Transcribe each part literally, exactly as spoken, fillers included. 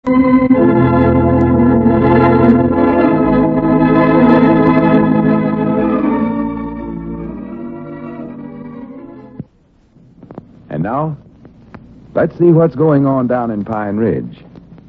And now, let's see what's going on down in Pine Ridge.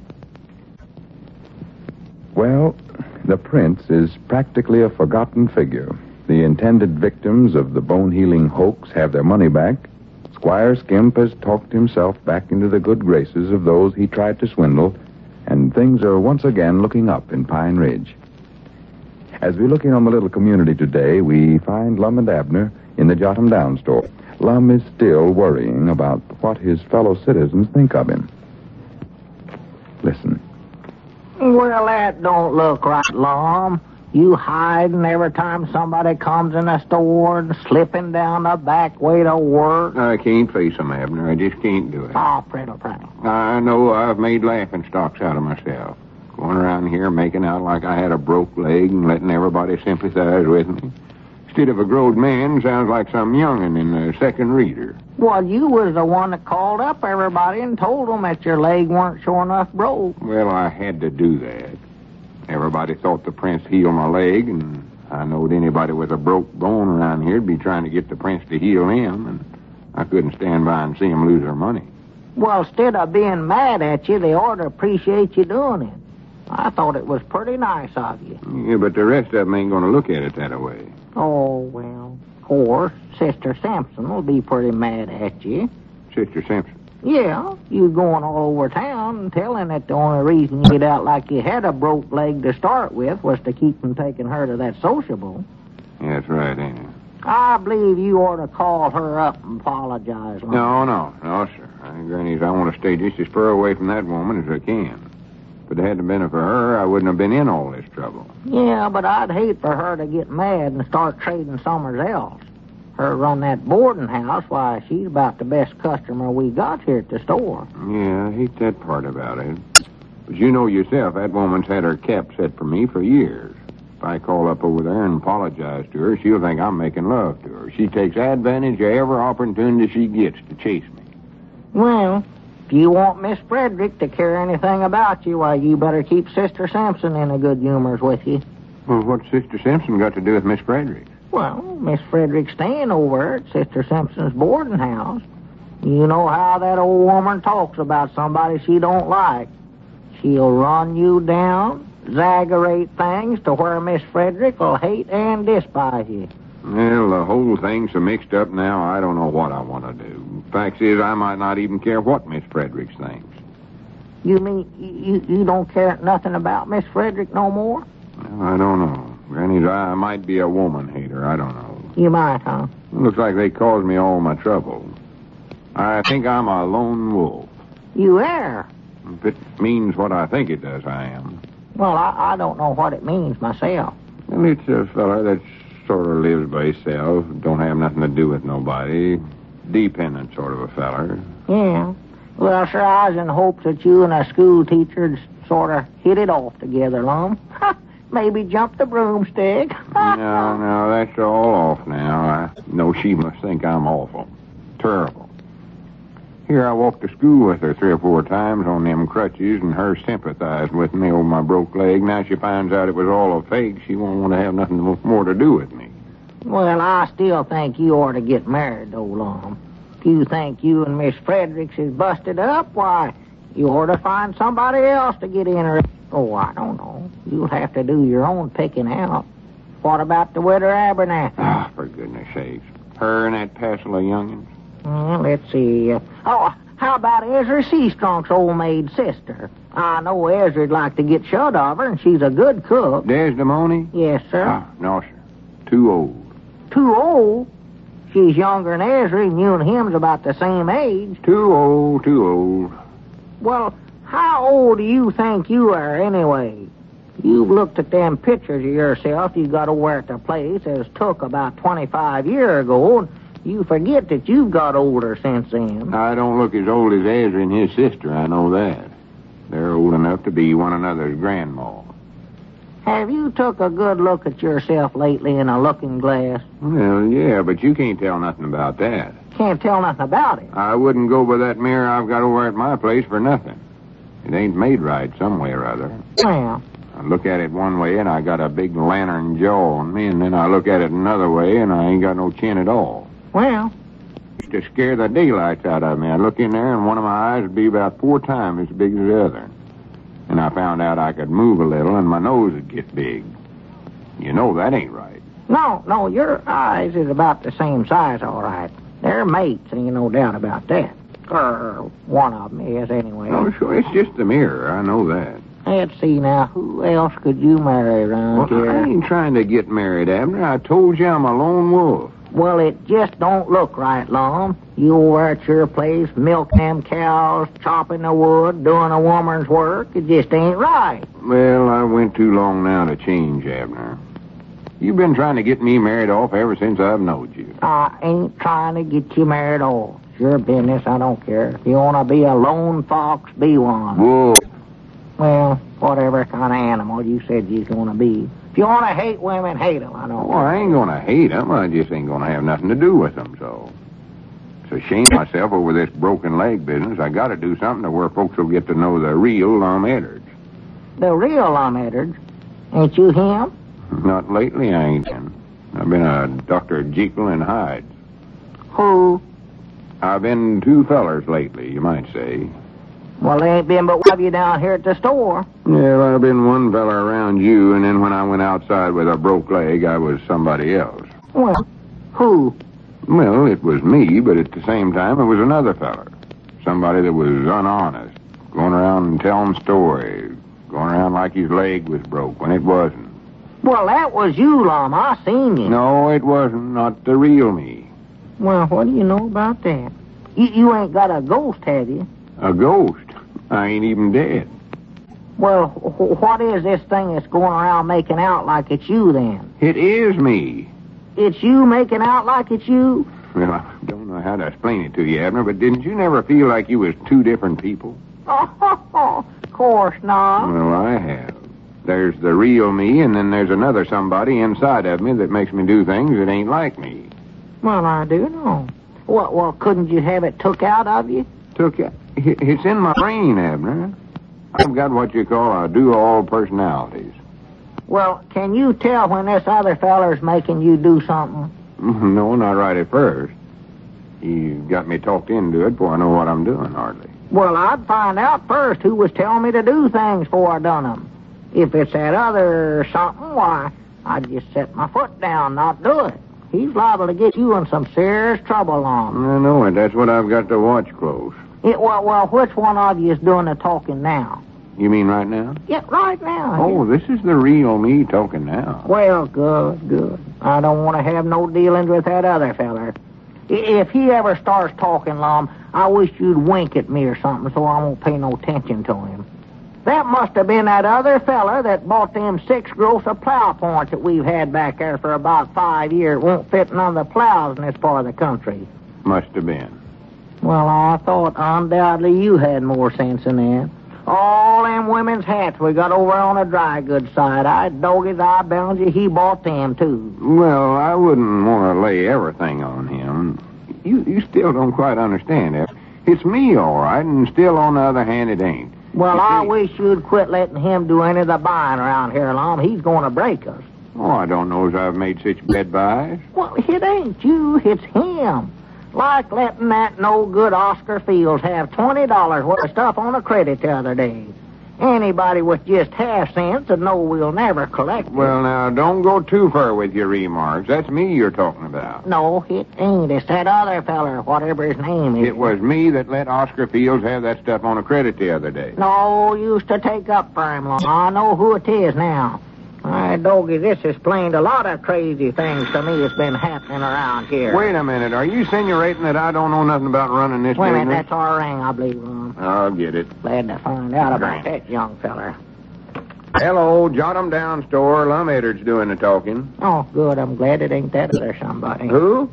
Well, the prince is practically a forgotten figure. The intended victims of the bone-healing hoax have their money back. Squire Skimp has talked himself back into the good graces of those he tried to swindle, and things are once again looking up in Pine Ridge. As we look in on the little community today, we find Lum and Abner in the Jotham Down store. Lum is still worrying about what his fellow citizens think of him. Listen. Well, that don't look right, Lum. You hiding every time somebody comes in the store and slipping down the back way to work. I can't face them, Abner. I just can't do it. Oh, prattle, prattle. I know I've made laughing stocks out of myself. Going around here making out like I had a broke leg and letting everybody sympathize with me. Instead of a grown man, sounds like some young'un in the second reader. Well, you was the one that called up everybody and told them that your leg weren't sure enough broke. Well, I had to do that. Everybody thought the prince healed my leg, and I knowed anybody with a broke bone around here'd be trying to get the prince to heal him, and I couldn't stand by and see him lose their money. Well, instead of being mad at you, they ought to appreciate you doing it. I thought it was pretty nice of you. Yeah, but the rest of them ain't going to look at it that way. Oh, well, of course, Sister Simpson will be pretty mad at you. Sister Simpson? Yeah, you going all over town and telling that the only reason you get out like you had a broke leg to start with was to keep from taking her to that sociable. Yeah, that's right, ain't it? I believe you ought to call her up and apologize. Like no, no, no, sir. I think, Grannies, I want to stay just as far away from that woman as I can. If it hadn't been for her, I wouldn't have been in all this trouble. Yeah, but I'd hate for her to get mad and start trading somewhere else. Her run that boarding house, why, she's about the best customer we got here at the store. Yeah, I hate that part about it. But you know yourself, that woman's had her cap set for me for years. If I call up over there and apologize to her, she'll think I'm making love to her. She takes advantage of every opportunity she gets to chase me. Well, if you want Miss Frederick to care anything about you, why, you better keep Sister Simpson in a good humors with you. Well, what's Sister Simpson got to do with Miss Frederick? Well, Miss Frederick's staying over at Sister Simpson's boarding house. You know how that old woman talks about somebody she don't like. She'll run you down, exaggerate things to where Miss Frederick will hate and despise you. Well, the whole thing's so mixed up now, I don't know what I want to do. Fact is, I might not even care what Miss Frederick thinks. You mean you, you don't care nothing about Miss Frederick no more? Well, I don't know. Grannies, I might be a woman hater. I don't know. You might, huh? Looks like they caused me all my trouble. I think I'm a lone wolf. You are? If it means what I think it does, I am. Well, I, I don't know what it means myself. Well, it's a fella that sort of lives by himself, don't have nothing to do with nobody. Dependent sort of a feller. Yeah. Well, sir, I was in hopes that you and a school teacher'd sort of hit it off together, Lum. Maybe jump the broomstick. no, no, that's all off now. I know she must think I'm awful. Terrible. Here, I walked to school with her three or four times on them crutches, and her sympathized with me over my broke leg. Now she finds out it was all a fake. She won't want to have nothing more to do with me. Well, I still think you ought to get married, though, Lum. If you think you and Miss Fredericks is busted up, why, you ought to find somebody else to get interested. Oh, I don't know. You'll have to do your own picking out. What about the widow Abernathy? Ah, oh, for goodness sakes. Her and that passel of young'uns? Well, let's see. Uh, oh, how about Ezra Seastrunk's old maid sister? I know Ezra'd like to get shut of her, and she's a good cook. Desdemony? Yes, sir. Ah, no, sir. Too old. Too old? She's younger than Ezra, and you and him's about the same age. Too old, too old. Well, how old do you think you are, anyway? You've looked at them pictures of yourself you got over at the place as took about twenty-five years ago, and you forget that you've got older since then. I don't look as old as Ezra and his sister, I know that. They're old enough to be one another's grandma. Have you took a good look at yourself lately in a looking glass? Well, yeah, but you can't tell nothing about that. Can't tell nothing about it. I wouldn't go by that mirror I've got over at my place for nothing. It ain't made right some way or other. Well, I look at it one way, and I got a big lantern jaw on me, and then I look at it another way, and I ain't got no chin at all. well, Used to scare the daylights out of me. I'd look in there, and one of my eyes would be about four times as big as the other. And I found out I could move a little, and my nose would get big. You know that ain't right. no, no, your eyes is about the same size, all right. They're mates, ain't no doubt about that. Or one of them is, anyway. Oh, sure, it's just the mirror. I know that. Let's see now, who else could you marry around Well, here? I ain't trying to get married, Abner. I told you I'm a lone wolf. Well, it just don't look right, Lum. You over at your place, milking them cows, chopping the wood, doing a woman's work. It just ain't right. Well, I went too long now to change, Abner. You've been trying to get me married off ever since I've knowed you. I ain't trying to get you married off. It's your business, I don't care. If you want to be a lone fox, be one. Whoa. Well, whatever kind of animal you said you was going to be. If you want to hate women, hate them, I don't Well, I ain't going to hate them. I just ain't going to have nothing to do with them, so. It's a shame myself over this broken leg business. I got to do something to where folks will get to know the real Lum Eddard. The real Lum Eddard. Ain't you him? Not lately, I ain't been. I've been a Doctor Jekyll and Hyde. Who? I've been two fellers lately, you might say. Well, there ain't been but one of you down here at the store. Yeah, I've been one fella around you, and then when I went outside with a broke leg, I was somebody else. Well, who? Well, it was me, but at the same time, it was another feller. Somebody that was unhonest, going around and telling stories, going around like his leg was broke when it wasn't. Well, that was you, Lum. I seen you. No, it wasn't. Not the real me. Well, what do you know about that? You, you ain't got a ghost, have you? A ghost. I ain't even dead. Well, wh- what is this thing that's going around making out like it's you, then? It is me. It's you making out like it's you? Well, I don't know how to explain it to you, Abner, but didn't you never feel like you was two different people? Oh, of course not. Well, I have. There's the real me, and then there's another somebody inside of me that makes me do things that ain't like me. Well, I do know. Well, well, couldn't you have it took out of you? Took it. It's in my brain, Abner. I've got what you call a do-all personalities. Well, can you tell when this other feller's making you do something? No, not right at first. You got me talked into it before I know what I'm doing, hardly. Well, I'd find out first who was telling me to do things before I done them. If it's that other something, why, I'd just set my foot down, not do it. He's liable to get you in some serious trouble on. I know it. That's what I've got to watch close. It, well, well, which one of you is doing the talking now? You mean right now? Yeah, right now. Oh, this is the real me talking now. Well, good, good. I don't want to have no dealings with that other feller. I- If he ever starts talking, Lum, I wish you'd wink at me or something so I won't pay no attention to him. That must have been that other feller that bought them six gross of plow points that we've had back there for about five years. Won't fit none of the plows in this part of the country. Must have been. Well, I thought undoubtedly you had more sense than that. All them women's hats we got over on the dry goods side, I doggies, I bound you, he bought them, too. Well, I wouldn't want to lay everything on him. You you still don't quite understand it. It's me, all right, and still, on the other hand, it ain't. Well, You I see- wish you'd quit letting him do any of the buying around here, Lum. He's going to break us. Oh, I don't know as I've made such bad buys. Well, it ain't you, it's him. Like letting that no-good Oscar Fields have twenty dollars worth of stuff on a credit the other day. Anybody with just half cents would know we'll never collect it. Well, now, don't go too far with your remarks. That's me you're talking about. No, it ain't. It's that other feller, whatever his name is. It was me that let Oscar Fields have that stuff on a credit the other day. No, used to take up for him, Lum. I know who it is now. My doggy, this explained a lot of crazy things to me that's been happening around here. Wait a minute. Are you insinuating that I don't know nothing about running this Wait a business? minute, that's our ring, I believe, Lum. I'll get it. Glad to find out about that young feller. Hello, jot 'em down, store. Lum Eddard's doing the talking. Oh, good. I'm glad it ain't that other somebody. Who?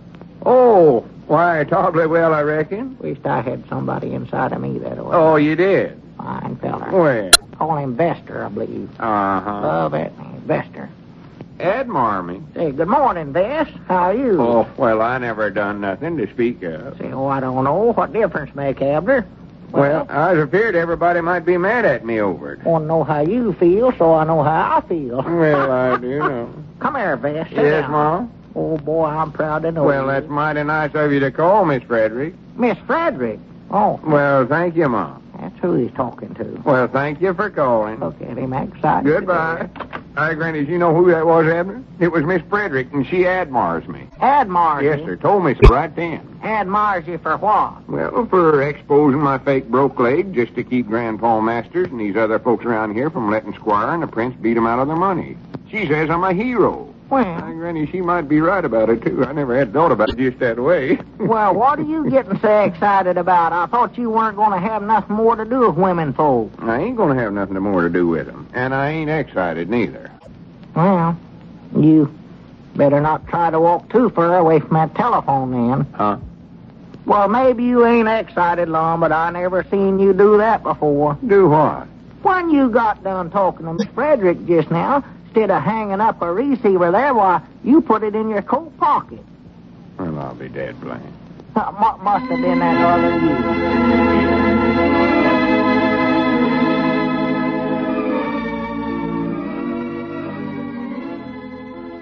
Oh, why, tolerably well, I reckon. Wished I had somebody inside of me that way. Oh, you did? Fine feller. Well, Call him Vester, I believe. uh-huh. Love that name, Vester. Ed Marmee. Say, good morning, Vest. How are you? Oh, well, I never done nothing to speak of. Say, oh, I don't know. What difference make, Abner? Well, I was afraid everybody might be mad at me over it. Want to know how you feel, so I know how I feel. Well, I do know. Come here, Bess. Sit Yes, down. Mom? Oh, boy, I'm proud to know Well, you. that's mighty nice of you to call, Miss Frederick. Miss Frederick. Oh, Well, thank you, Mom. that's who he's talking to. Well, thank you for calling. Look at him, excited. Goodbye. Hi, Granny, you know who that was, Abner? It was Miss Frederick, and she admires me. Admires Yes, you. sir. Told me so right then. Admires you for what? Well, for exposing my fake broke leg just to keep Grandpa Masters and these other folks around here from letting Squire and the Prince beat 'em out of their money. She says I'm a hero. Well, Hi, Granny, she might be right about it, too. I never had thought about it just that way. well, what are you getting so excited about? I thought you weren't going to have nothing more to do with women folk. I ain't going to have nothing more to do with 'em, and I ain't excited neither. Well, you better not try to walk too far away from that telephone then. Huh? Well, maybe you ain't excited long, but I never seen you do that before. Do what? When you got done talking to Miss Frederick just now, instead of hanging up a receiver there, why, you put it in your coat pocket. Well, I'll be dead blamed. Uh, mu- must have been that other you.